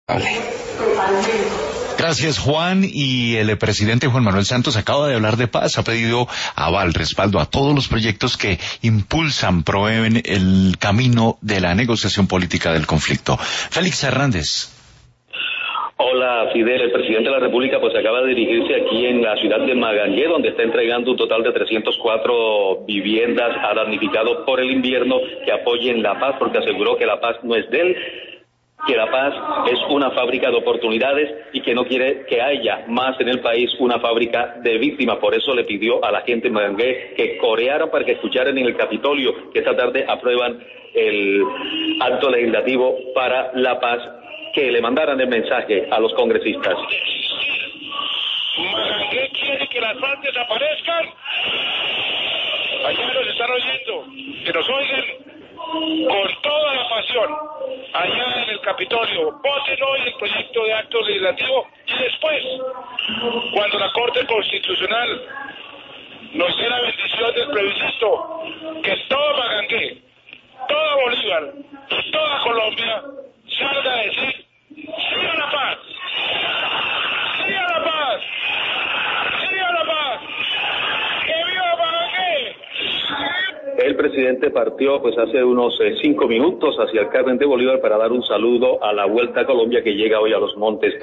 Gracias, Juan. Y el presidente Juan Manuel Santos acaba de hablar de paz, ha pedido aval, respaldo a todos los proyectos que impulsan, promueven el camino de la negociación política del conflicto. Félix Hernández. Hola, Fidel. El presidente de la República pues acaba de dirigirse aquí en la ciudad de Magangué, donde está entregando un total de 304 viviendas a damnificados por el invierno que apoyen la paz, porque aseguró que la paz no es de él, que la paz es una fábrica de oportunidades y que no quiere que haya más en el país una fábrica de víctimas. Por eso le pidió a la gente de Magangué que corearan para que escucharan en el Capitolio que esta tarde aprueban el acto legislativo para la paz, que le mandaran el mensaje a los congresistas. Magangué quiere que las FARC desaparezcan. Allá nos están oyendo, que nos oigan con toda la pasión allá en el Capitolio. Voten hoy el proyecto de acto legislativo y después, cuando la Corte Constitucional nos dé la bendición del plebiscito, que todo Magangué, toda Bolívar y toda Colombia salga a decir sí a la paz, sí a la paz, sí a la paz, que viva Magangué. El presidente partió pues hace unos 5 minutos hacia el Carmen de Bolívar para dar un saludo a la Vuelta a Colombia que llega hoy a los Montes.